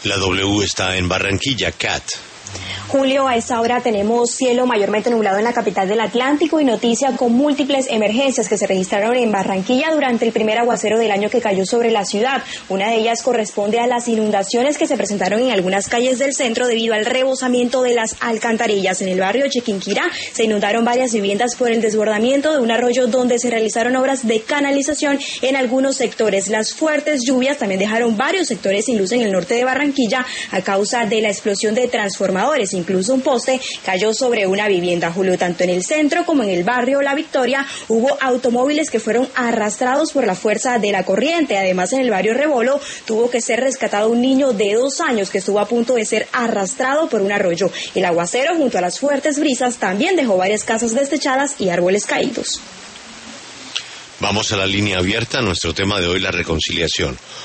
La W está en Barranquilla, Cat. Julio, a esta hora tenemos cielo mayormente nublado en la capital del Atlántico y noticia con múltiples emergencias que se registraron en Barranquilla durante el primer aguacero del año que cayó sobre la ciudad. Una de ellas corresponde a las inundaciones que se presentaron en algunas calles del centro debido al rebosamiento de las alcantarillas. En el barrio Chiquinquirá se inundaron varias viviendas por el desbordamiento de un arroyo donde se realizaron obras de canalización en algunos sectores. Las fuertes lluvias también dejaron varios sectores sin luz en el norte de Barranquilla a causa de la explosión de transformadores. Incluso un poste cayó sobre una vivienda. Julio, tanto en el centro como en el barrio La Victoria hubo automóviles que fueron arrastrados por la fuerza de la corriente. Además, en el barrio Rebolo tuvo que ser rescatado un niño de 2 años que estuvo a punto de ser arrastrado por un arroyo. El aguacero, junto a las fuertes brisas, también dejó varias casas destechadas y árboles caídos. Vamos a la línea abierta. Nuestro tema de hoy, la reconciliación.